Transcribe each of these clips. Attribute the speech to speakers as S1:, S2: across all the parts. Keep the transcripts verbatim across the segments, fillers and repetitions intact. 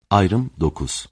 S1: Ayrım dokuz.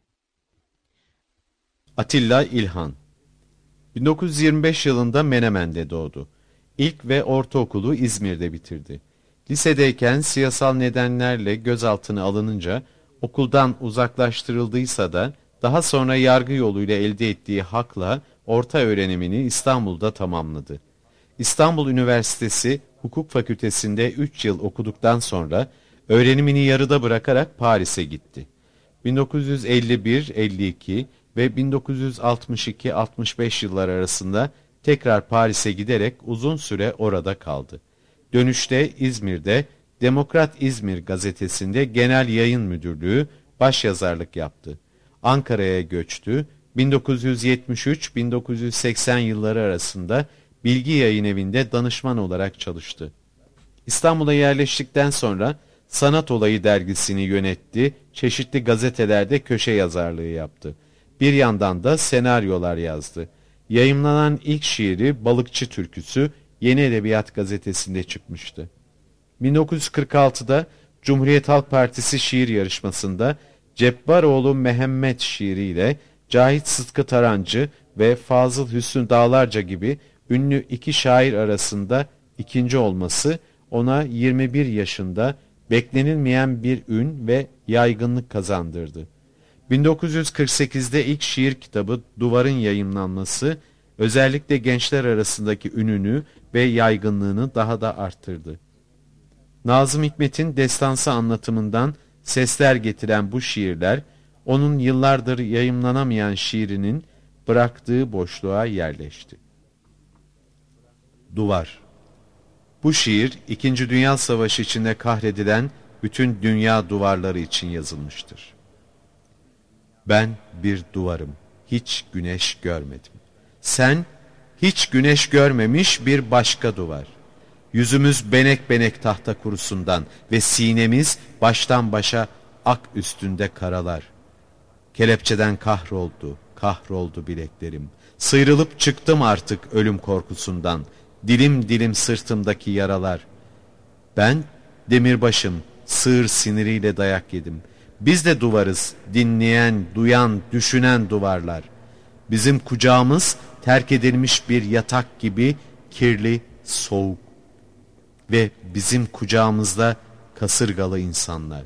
S2: Atilla İlhan bin dokuz yüz yirmi beş yılında Menemen'de doğdu. İlk ve ortaokulu İzmir'de bitirdi. Lisedeyken siyasal nedenlerle gözaltına alınınca okuldan uzaklaştırıldıysa da daha sonra yargı yoluyla elde ettiği hakla orta öğrenimini İstanbul'da tamamladı. İstanbul Üniversitesi Hukuk Fakültesi'nde üç yıl okuduktan sonra öğrenimini yarıda bırakarak Paris'e gitti. bin dokuz yüz elli bir elli iki ve bin dokuz yüz altmış iki altmış beş yıllar arasında tekrar Paris'e giderek uzun süre orada kaldı. Dönüşte İzmir'de Demokrat İzmir gazetesinde genel yayın müdürlüğü, başyazarlık yaptı. Ankara'ya göçtü. bin dokuz yüz yetmiş üç bin dokuz yüz seksen yılları arasında Bilgi Yayınevi'nde danışman olarak çalıştı. İstanbul'a yerleştikten sonra Sanat Olayı dergisini yönetti, çeşitli gazetelerde köşe yazarlığı yaptı. Bir yandan da senaryolar yazdı. Yayımlanan ilk şiiri Balıkçı Türküsü Yeni Edebiyat Gazetesi'nde çıkmıştı. bin dokuz yüz kırk altıda Cumhuriyet Halk Partisi şiir yarışmasında Cebbaroğlu Mehmet şiiriyle Cahit Sıtkı Tarancı ve Fazıl Hüsnü Dağlarca gibi ünlü iki şair arasında ikinci olması ona yirmi bir yaşında beklenilmeyen bir ün ve yaygınlık kazandırdı. bin dokuz yüz kırk sekizde ilk şiir kitabı Duvar'ın yayımlanması özellikle gençler arasındaki ününü ve yaygınlığını daha da arttırdı. Nazım Hikmet'in destansı anlatımından sesler getiren bu şiirler, onun yıllardır yayımlanamayan şiirinin bıraktığı boşluğa yerleşti. Duvar. Bu şiir, İkinci Dünya Savaşı içinde kahredilen bütün dünya duvarları için yazılmıştır. Ben bir duvarım, hiç güneş görmedim. Sen, hiç güneş görmemiş bir başka duvar. Yüzümüz benek benek tahta kurusundan ve sinemiz baştan başa ak üstünde karalar. Kelepçeden kahroldu, kahroldu bileklerim. Sıyrılıp çıktım artık ölüm korkusundan. Dilim dilim sırtımdaki yaralar. Ben demirbaşım, sığır siniriyle dayak yedim. Biz de duvarız, dinleyen, duyan, düşünen duvarlar. Bizim kucağımız terk edilmiş bir yatak gibi kirli, soğuk. Ve bizim kucağımızda kasırgalı insanlar.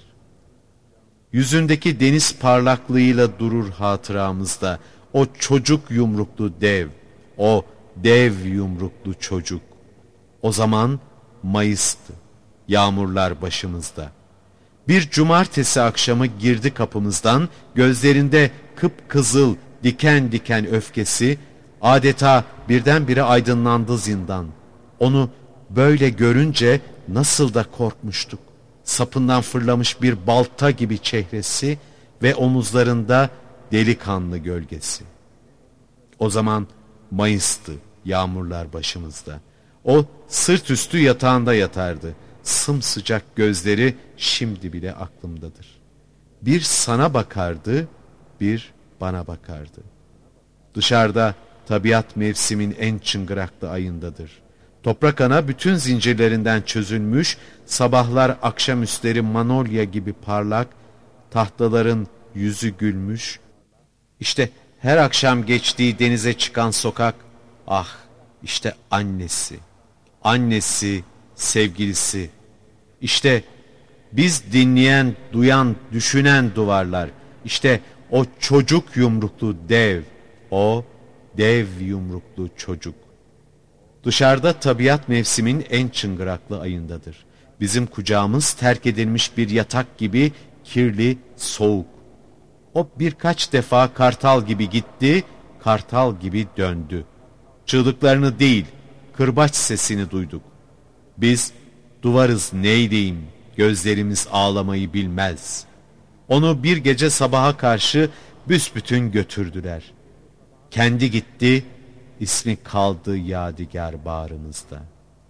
S2: Yüzündeki deniz parlaklığıyla durur hatıramızda o çocuk yumruklu dev, o dev yumruklu çocuk. O zaman Mayıs'tı, yağmurlar başımızda. Bir cumartesi akşamı girdi kapımızdan, gözlerinde kıpkızıl diken diken öfkesi, adeta birdenbire aydınlandı zindan. Onu böyle görünce nasıl da korkmuştuk. Sapından fırlamış bir balta gibi çehresi ve omuzlarında delikanlı gölgesi. O zaman Mayıs'tı, yağmurlar başımızda. O sırt üstü yatağında yatardı. Sımsıcak gözleri şimdi bile aklımdadır. Bir sana bakardı, bir bana bakardı. Dışarıda tabiat mevsimin en çıngıraklı ayındadır. Toprak ana bütün zincirlerinden çözülmüş, sabahlar akşamüstleri manolya gibi parlak, tahtaların yüzü gülmüş. İşte her akşam geçtiği denize çıkan sokak, ah işte annesi, annesi, sevgilisi. İşte biz dinleyen, duyan, düşünen duvarlar. İşte o çocuk yumruklu dev, o dev yumruklu çocuk. Dışarıda tabiat mevsimin en çıngıraklı ayındadır. Bizim kucağımız terk edilmiş bir yatak gibi kirli, soğuk. O birkaç defa kartal gibi gitti, kartal gibi döndü. Çığlıklarını değil, kırbaç sesini duyduk. Biz duvarız neyleyim, gözlerimiz ağlamayı bilmez. Onu bir gece sabaha karşı büsbütün götürdüler. Kendi gitti, ismi kaldı yadigar bağrımızda.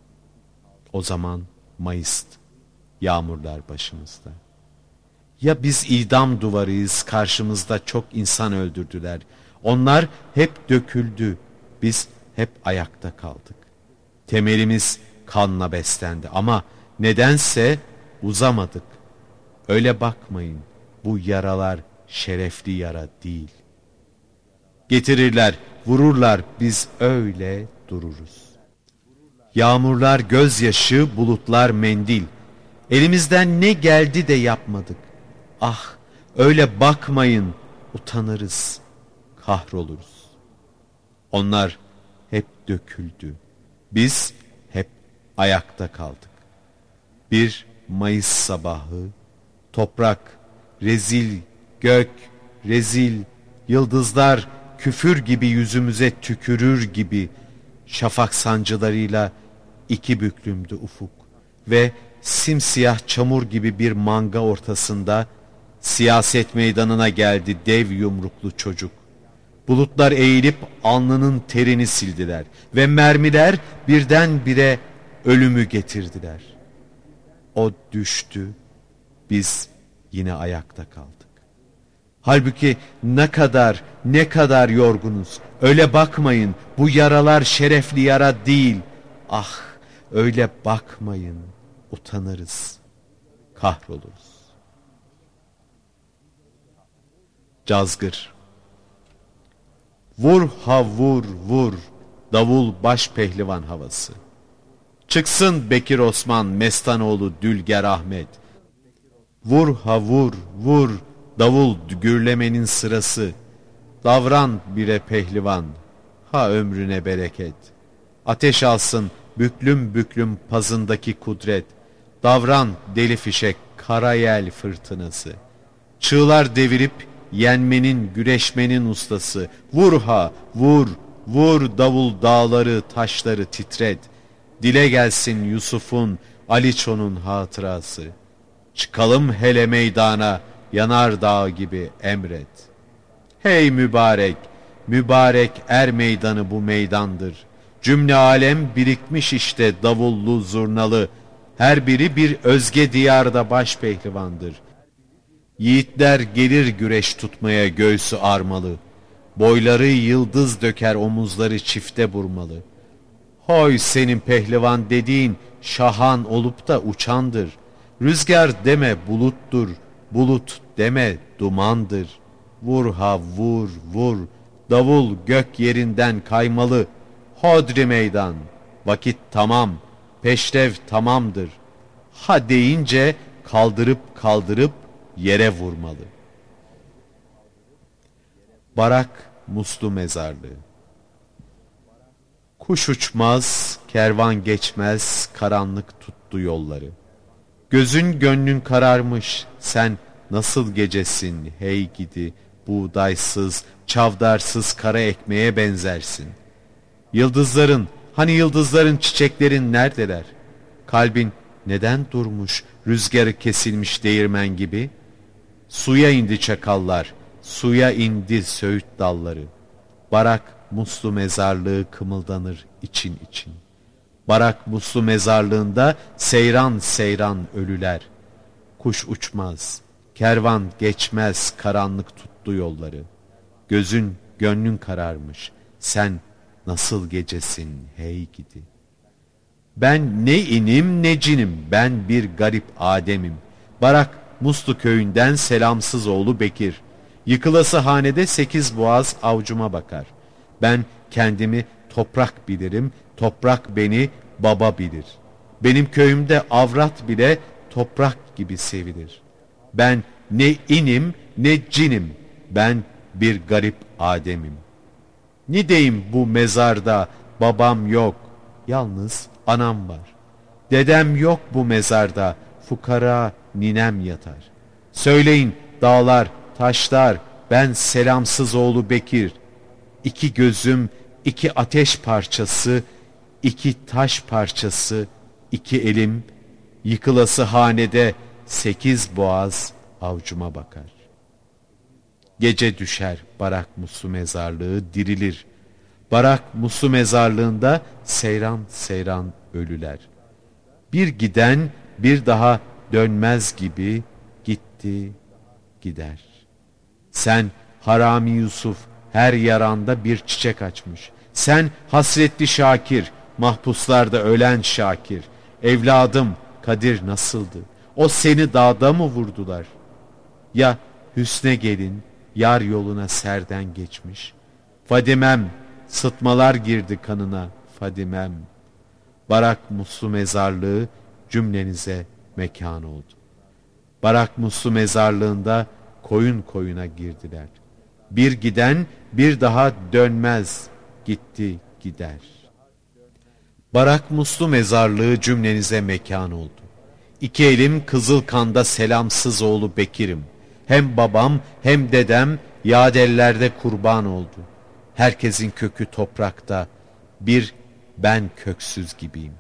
S2: O zaman Mayıs'tı, yağmurlar başımızda. Ya biz idam duvarıyız, karşımızda çok insan öldürdüler. Onlar hep döküldü, biz hep ayakta kaldık. Temelimiz kanla beslendi ama nedense uzamadık. Öyle bakmayın, bu yaralar şerefli yara değil. Getirirler, vururlar, biz öyle dururuz. Yağmurlar gözyaşı, bulutlar mendil. Elimizden ne geldi de yapmadık. Ah, öyle bakmayın, utanırız, kahroluruz. Onlar hep döküldü. Biz hep ayakta kaldık. Bir Mayıs sabahı, toprak, rezil, gök, rezil, yıldızlar küfür gibi yüzümüze tükürür gibi şafak sancılarıyla iki büklümdü ufuk ve simsiyah çamur gibi bir manga ortasında siyaset meydanına geldi dev yumruklu çocuk. Bulutlar eğilip alnının terini sildiler ve mermiler birdenbire ölümü getirdiler. O düştü, biz yine ayakta kaldık. Halbuki ne kadar, ne kadar yorgunuz. Öyle bakmayın, bu yaralar şerefli yara değil. Ah, öyle bakmayın, utanırız, kahroluruz. Cazgır. Vur ha vur vur, davul baş pehlivan havası. Çıksın Bekir Osman, Mestanoğlu Dülger Ahmet. Vur ha vur vur, davul gürlemenin sırası. Davran bire pehlivan, ha ömrüne bereket. Ateş alsın büklüm büklüm pazındaki kudret. Davran deli fişek, kara yel fırtınası. Çığlar devirip yenmenin, güreşmenin ustası. Vur ha vur vur, davul dağları taşları titret. Dile gelsin Yusuf'un, Aliço'nun hatırası. Çıkalım hele meydana, yanar dağ gibi emret. Hey mübarek, mübarek er meydanı bu meydandır. Cümle alem birikmiş işte davullu zurnalı. Her biri bir özge diyarda baş pehlivandır. Yiğitler gelir güreş tutmaya göğsü armalı. Boyları yıldız döker, omuzları çifte burmalı. Hoy senin pehlivan dediğin şahan olup da uçandır. Rüzgar deme buluttur, bulut deme dumandır. Vur ha vur vur, davul gök yerinden kaymalı. Hodri meydan, vakit tamam, peşrev tamamdır. Ha deyince kaldırıp kaldırıp yere vurmalı. Barak Muslu Mezarlığı. Kuş uçmaz, kervan geçmez, karanlık tuttu yolları. Gözün gönlün kararmış, sen nasıl gecesin hey gidi, buğdaysız, çavdarsız kara ekmeğe benzersin. Yıldızların, hani yıldızların, çiçeklerin neredeler? Kalbin neden durmuş, rüzgarı kesilmiş değirmen gibi? Suya indi çakallar, suya indi söğüt dalları. Barak Muslu Mezarlığı kımıldanır için için. Barak Muslu Mezarlığında seyran seyran ölüler. Kuş uçmaz, kervan geçmez, karanlık tuttu yolları. Gözün gönlün kararmış, sen nasıl gecesin hey gidi. Ben ne inim ne cinim, ben bir garip Adem'im. Barak Muslu köyünden selamsız oğlu Bekir. Yıkılası hanede sekiz boğaz avcuma bakar. Ben kendimi toprak bilirim, toprak beni baba bilir. Benim köyümde avrat bile toprak gibi sevilir. Ben ne inim ne cinim, ben bir garip Adem'im. Ne deyim bu mezarda, babam yok, yalnız anam var. Dedem yok bu mezarda, fukara ninem yatar. Söyleyin dağlar, taşlar, ben selamsız oğlu Bekir. İki gözüm, iki ateş parçası, iki taş parçası, iki elim, yıkılası hanede sekiz boğaz avcuma bakar. Gece düşer Barak Muslu Mezarlığı dirilir. Barak Muslu Mezarlığında seyran seyran ölüler. Bir giden bir daha dönmez gibi gitti gider. Sen Harami Yusuf, her yaranda bir çiçek açmış. Sen hasretli Şakir, mahpuslarda ölen Şakir. Evladım Kadir nasıldı? O seni dağda mı vurdular? Ya Hüsne gelin, yar yoluna serden geçmiş. Fadimem, sıtmalar girdi kanına Fadimem. Barak muslu mezarlığı cümlenize mekan oldu. Barak muslu mezarlığında koyun koyuna girdiler. Bir giden bir daha dönmez, gitti gider. Barak muslu mezarlığı cümlenize mekan oldu. İki elim kızıl kanda selamsız oğlu Bekir'im. Hem babam hem dedem yadellerde kurban oldu. Herkesin kökü toprakta, bir ben köksüz gibiyim.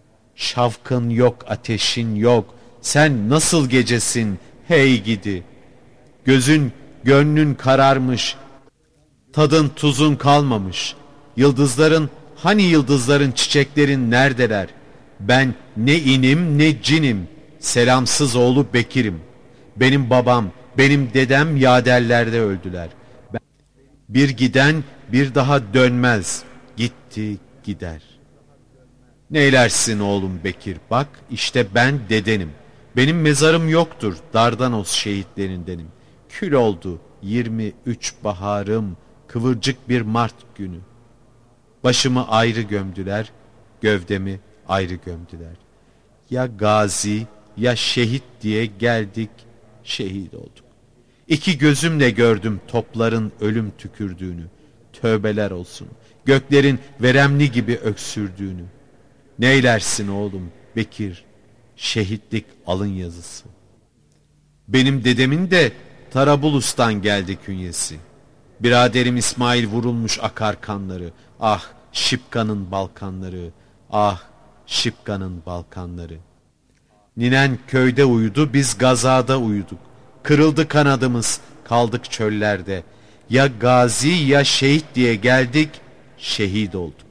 S2: Şavkın yok, ateşin yok, sen nasıl gecesin hey gidi. Gözün, gönlün kararmış, tadın tuzun kalmamış. Yıldızların, hani yıldızların, çiçeklerin neredeler? Ben ne inim ne cinim, selamsız oğlu Bekir'im. Benim babam, benim dedem yaderlerde öldüler. Ben, bir giden bir daha dönmez, gitti gider. Neylersin oğlum Bekir, bak işte ben dedenim. Benim mezarım yoktur, Dardanos şehitlerindenim. Kül oldu yirmi üç baharım, kıvırcık bir Mart günü. Başımı ayrı gömdüler, gövdemi ayrı gömdüler. Ya gazi ya şehit diye geldik, şehit olduk. İki gözümle gördüm topların ölüm tükürdüğünü. Tövbeler olsun, göklerin veremli gibi öksürdüğünü. Neylersin oğlum Bekir, şehitlik alın yazısı. Benim dedemin de Tarabulus'tan geldi künyesi. Biraderim İsmail vurulmuş akar kanları. Ah Şipka'nın Balkanları, ah Şipka'nın Balkanları. Ninen köyde uyudu, biz gazada uyuduk. Kırıldı kanadımız, kaldık çöllerde. Ya gazi ya şehit diye geldik, şehit olduk.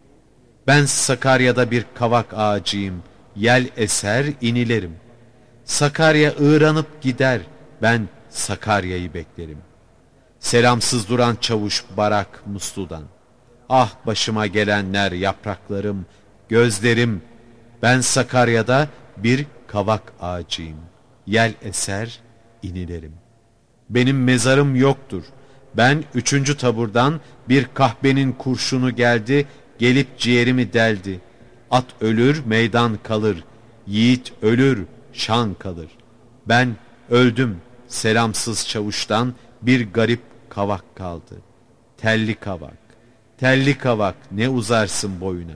S2: Ben Sakarya'da bir kavak ağacıyım, yel eser inilerim. Sakarya ığranıp gider, ben Sakarya'yı beklerim. Selamsız duran çavuş Barak Muslu'dan. Ah başıma gelenler, yapraklarım, gözlerim. Ben Sakarya'da bir kavak ağacıyım, yel eser inilerim. Benim mezarım yoktur. Ben üçüncü taburdan bir kahpenin kurşunu geldi, gelip ciğerimi deldi. At ölür, meydan kalır. Yiğit ölür, şan kalır. Ben öldüm, selamsız çavuştan bir garip kavak kaldı. Telli kavak, telli kavak ne uzarsın boyuna.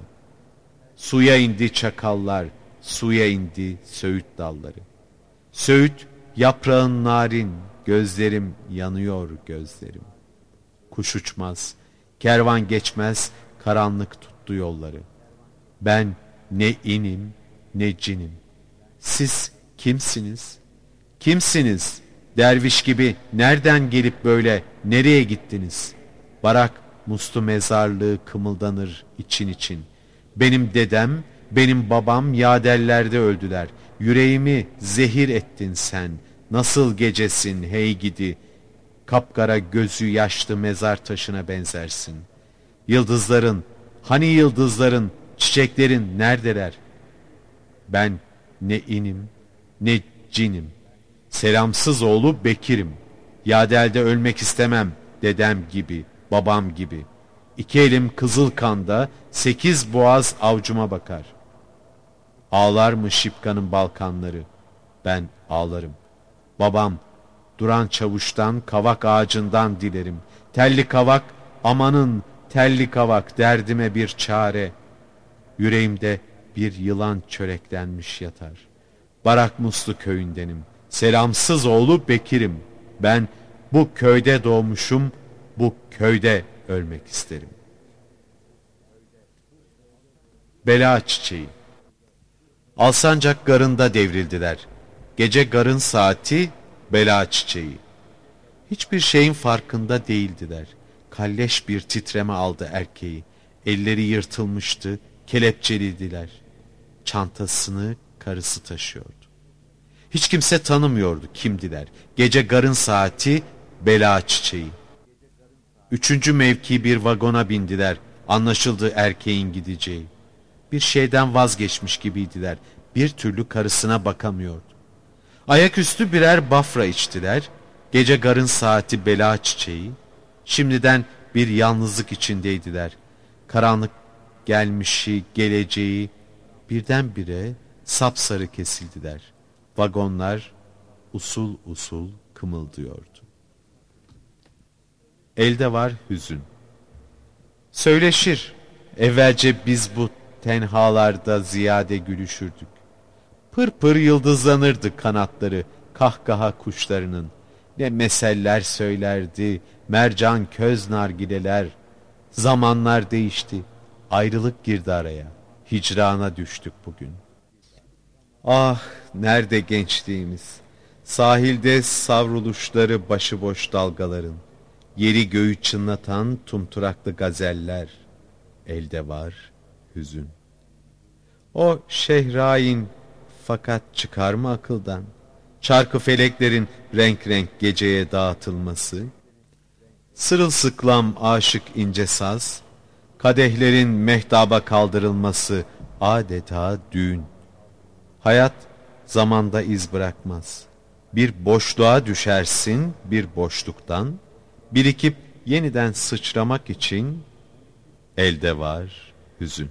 S2: Suya indi çakallar, suya indi söğüt dalları. Söğüt yaprağın narin, gözlerim yanıyor gözlerim. Kuş uçmaz, kervan geçmez, karanlık tuttu yolları. Ben ne inim ne cinim. Siz kimsiniz? Kimsiniz? Derviş gibi nereden gelip böyle nereye gittiniz? Barak muslu mezarlığı kımıldanır için için. Benim dedem, benim babam yadellerde öldüler. Yüreğimi zehir ettin sen. Nasıl gecesin hey gidi. Kapkara gözü yaşlı mezar taşına benzersin. Yıldızların, hani yıldızların, çiçeklerin neredeler? Ben ne inim ne cinim. Selamsız oğlu Bekir'im. Yadelde ölmek istemem dedem gibi, babam gibi. İki elim kızıl kanda, sekiz boğaz avcuma bakar. Ağlar mı Şipka'nın Balkanları? Ben ağlarım. Babam, duran çavuştan, kavak ağacından dilerim. Telli kavak, amanın telli kavak, derdime bir çare. Yüreğimde bir yılan çöreklenmiş yatar. Barak Muslu köyündenim. Selamsız oğlu Bekir'im. Ben bu köyde doğmuşum, bu köyde ölmek isterim. Bela çiçeği. Alsancak garında devrildiler. Gece garın saati, bela çiçeği. Hiçbir şeyin farkında değildiler. Kalleş bir titreme aldı erkeği. Elleri yırtılmıştı, kelepçeliydiler. Çantasını karısı taşıyordu. Hiç kimse tanımıyordu kimdiler. Gece garın saati, bela çiçeği. Üçüncü mevki bir vagona bindiler. Anlaşıldı erkeğin gideceği. Bir şeyden vazgeçmiş gibiydiler. Bir türlü karısına bakamıyordu. Ayaküstü birer bafra içtiler. gece garın saati bela çiçeği, şimdiden bir yalnızlık içindeydiler. Karanlık gelmişi, geleceği birdenbire sapsarı kesildiler. Vagonlar usul usul kımıldıyordu. Elde var hüzün. Söyleşir, evvelce biz bu tenhalarda ziyade gülüşürdük. Pır pır yıldızlanırdı kanatları kahkaha kuşlarının. Ne meseller söylerdi mercan köz nargileler. Zamanlar değişti, ayrılık girdi araya. Hicrana düştük bugün. Ah, nerede gençliğimiz? Sahilde savruluşları başıboş dalgaların. Yeri göğü çınlatan tumturaklı gazeller. Elde var hüzün. O şehrain fakat çıkar mı akıldan? Çarkı feleklerin renk renk geceye dağıtılması, sırılsıklam aşık ince saz, kadehlerin mehtaba kaldırılması adeta düğün. Hayat zamanda iz bırakmaz. Bir boşluğa düşersin bir boşluktan, birikip yeniden sıçramak için elde var hüzün.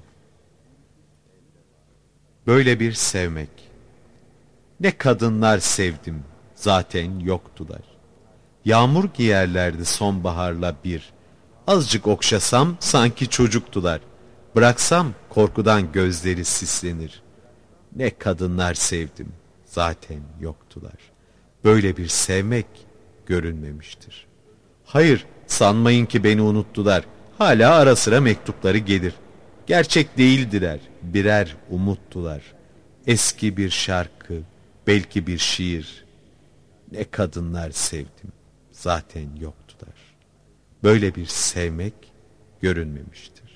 S2: Böyle bir sevmek. Ne kadınlar sevdim, zaten yoktular. Yağmur giyerlerdi sonbaharla bir. Azıcık okşasam sanki çocuktular. Bıraksam korkudan gözleri sislenir. Ne kadınlar sevdim, zaten yoktular. Böyle bir sevmek görünmemiştir. Hayır, sanmayın ki beni unuttular. Hala ara sıra mektupları gelir. Gerçek değildiler, birer umuttular. Eski bir şarkı, belki bir şiir. Ne kadınlar sevdim, zaten yoktular. Böyle bir sevmek görünmemiştir.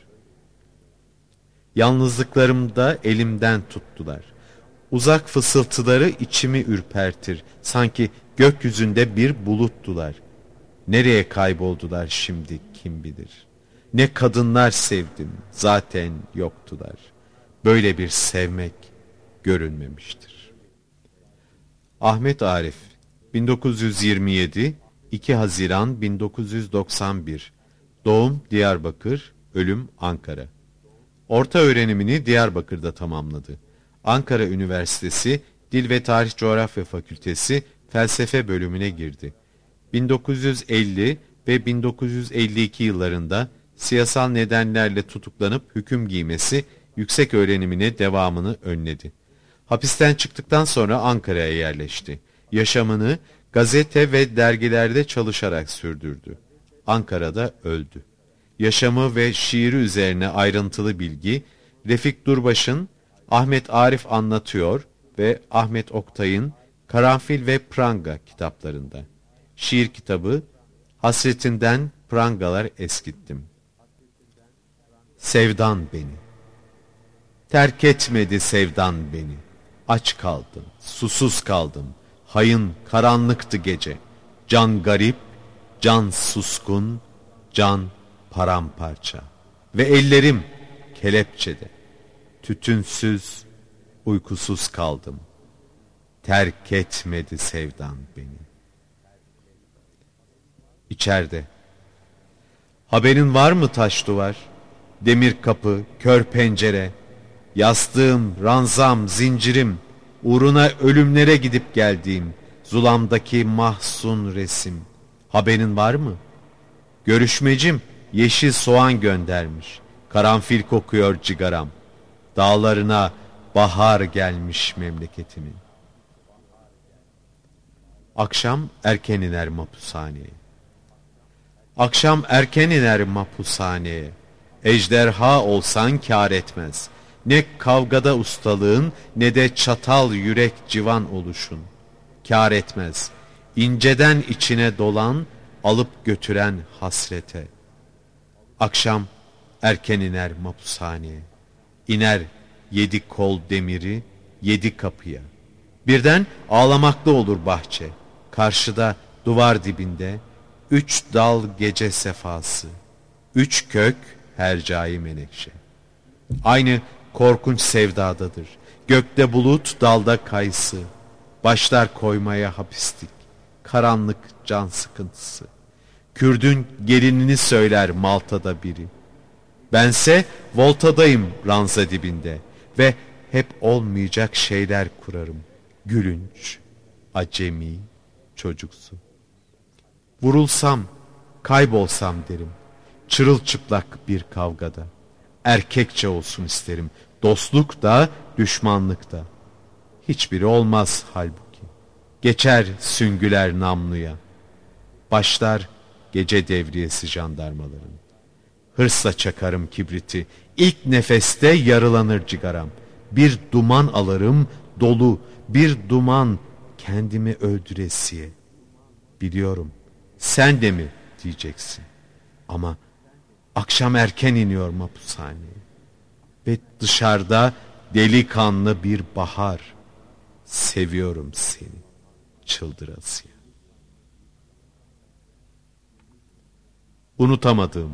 S2: Yalnızlıklarımda elimden tuttular. Uzak fısıltıları içimi ürpertir. Sanki gökyüzünde bir buluttular. Nereye kayboldular şimdi kim bilir. Ne kadınlar sevdim, zaten yoktular. Böyle bir sevmek görünmemiştir. Ahmet Arif, bin dokuz yüz yirmi yedi iki Haziran bin dokuz yüz doksan bir. Doğum Diyarbakır, ölüm Ankara. Orta öğrenimini Diyarbakır'da tamamladı. Ankara Üniversitesi Dil ve Tarih Coğrafya Fakültesi Felsefe bölümüne girdi. bin dokuz yüz elli ve bin dokuz yüz elli iki yıllarında siyasal nedenlerle tutuklanıp hüküm giymesi yüksek öğrenimine devamını önledi. Hapisten çıktıktan sonra Ankara'ya yerleşti. Yaşamını gazete ve dergilerde çalışarak sürdürdü. Ankara'da öldü. Yaşamı ve şiiri üzerine ayrıntılı bilgi Refik Durbaş'ın Ahmet Arif Anlatıyor ve Ahmet Oktay'ın Karanfil ve Pranga kitaplarında. Şiir kitabı Hasretinden Prangalar Eskittim. Sevdan beni. Terk etmedi sevdan beni. Aç kaldım, susuz kaldım. Hayın karanlıktı gece. Can garip, can suskun, can paramparça. Ve ellerim kelepçede. Tütünsüz, uykusuz kaldım. Terk etmedi sevdan beni. İçeride. Haberin var mı taş duvar? Demir kapı, kör pencere. Yastığım, ranzam, zincirim. Uğruna ölümlere gidip geldiğim zulamdaki mahzun resim. Haberin var mı? Görüşmecim yeşil soğan göndermiş. Karanfil kokuyor cigaram. Dağlarına bahar gelmiş memleketimin. Akşam erken iner mahpushaneye. Akşam erken iner mahpushaneye. Ejderha olsan kâr etmez. Ne kavgada ustalığın ne de çatal yürek civan oluşun. Kâr etmez. İnceden içine dolan alıp götüren hasrete. Akşam erken iner mahpushaneye. İner yedi kol demiri yedi kapıya. Birden ağlamaklı olur bahçe. Karşıda duvar dibinde üç dal gece sefası. Üç kök hercai menekşe. Aynı korkunç sevdadadır. Gökte bulut dalda kayısı. Başlar koymaya hapislik. karanlık can sıkıntısı. Kürdün gelinini söyler Malta'da biri. Bense voltadayım ranza dibinde ve hep olmayacak şeyler kurarım. Gülünç, acemi, çocuksu. Vurulsam, kaybolsam derim. Çırılçıplak bir kavgada. Erkekçe olsun isterim. Dostluk da, düşmanlık da. Hiçbiri olmaz halbuki. Geçer süngüler namluya. Başlar gece devriyesi jandarmaların. Hırsla çakarım kibriti. İlk nefeste yarılanır cigaram. Bir duman alırım dolu. Bir duman kendimi öldüresiye. Biliyorum sen de mi diyeceksin. Ama akşam erken iniyor mapushaneye. Ve dışarıda delikanlı bir bahar. Seviyorum seni çıldırasıya. Unutamadığım.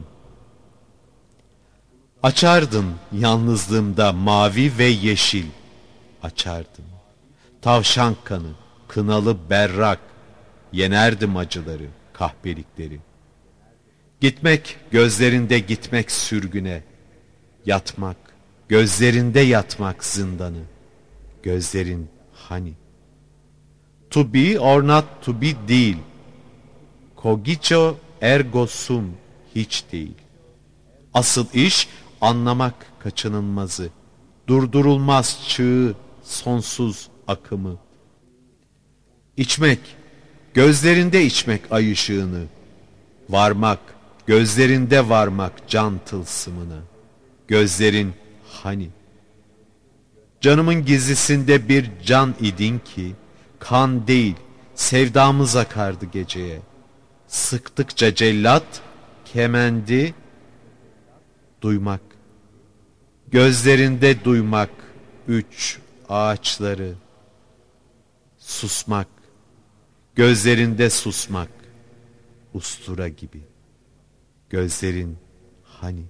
S2: Açardın yalnızlığımda mavi ve yeşil. Açardım. Tavşan kanı, kınalı berrak. Yenerdim acıları, kahpelikleri. Gitmek gözlerinde gitmek sürgüne. Yatmak, gözlerinde yatmak zindanı. Gözlerin hani? To be or not to be değil. Cogito ergo sum hiç değil. Asıl iş anlamak kaçınılmazı. Durdurulmaz çığı, sonsuz akımı. İçmek, gözlerinde içmek ay ışığını. Varmak, gözlerinde varmak can tılsımına. Gözlerin hani? Canımın gizlisinde bir can idin ki, kan değil, sevdamız akardı geceye. Sıktıkça cellat, kemendi, duymak. Gözlerinde duymak, üç ağaçları. Susmak, gözlerinde susmak, ustura gibi. Gözlerin hani?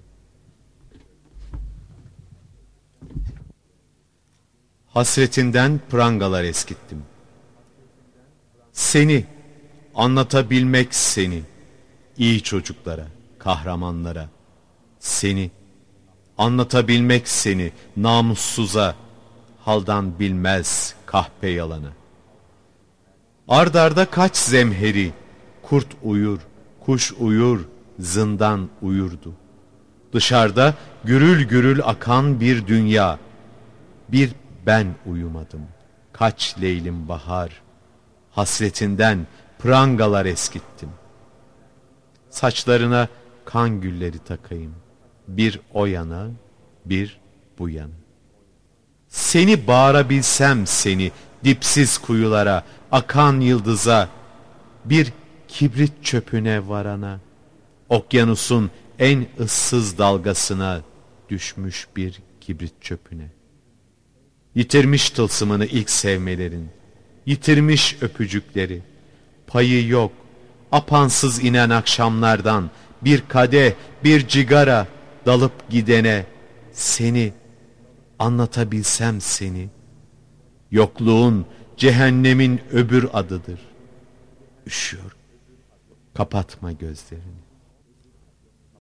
S2: Hasretinden prangalar eskittim. Seni, anlatabilmek seni, iyi çocuklara, kahramanlara. Seni, anlatabilmek seni, namussuza, haldan bilmez kahpe yalana. Ard arda kaç zemheri, kurt uyur, kuş uyur, zindan uyurdu. Dışarıda gürül gürül akan bir dünya, bir ben uyumadım. Kaç leylim bahar, hasretinden prangalar eskittim. Saçlarına kan gülleri takayım, bir o yana, bir bu yana. Seni bağırabilsem seni, dipsiz kuyulara, akan yıldıza, bir kibrit çöpüne varana, okyanusun en ıssız dalgasına düşmüş bir kibrit çöpüne. Yitirmiş tılsımını ilk sevmelerin, yitirmiş öpücükleri, payı yok, apansız inen akşamlardan, bir kadeh, bir cigara dalıp gidene, seni, anlatabilsem seni, yokluğun cehennemin öbür adıdır. Üşüyorum, kapatma gözlerini.